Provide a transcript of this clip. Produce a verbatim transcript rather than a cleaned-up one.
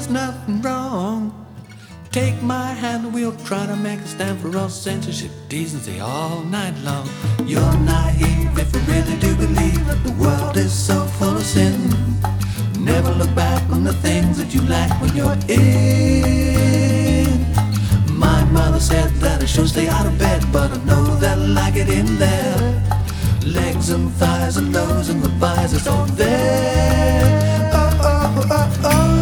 there's nothing wrong. Take my hand, we'll try to make a stand for all censorship, decency all night long. You're naive if you really do believe that the world is so full of sin. Never look back on the things that you lack when you're in. My mother said that I should stay out of bed, but I know that I like it in there. Legs and thighs and lows and the thighs, it's all there. Oh, oh, oh, oh.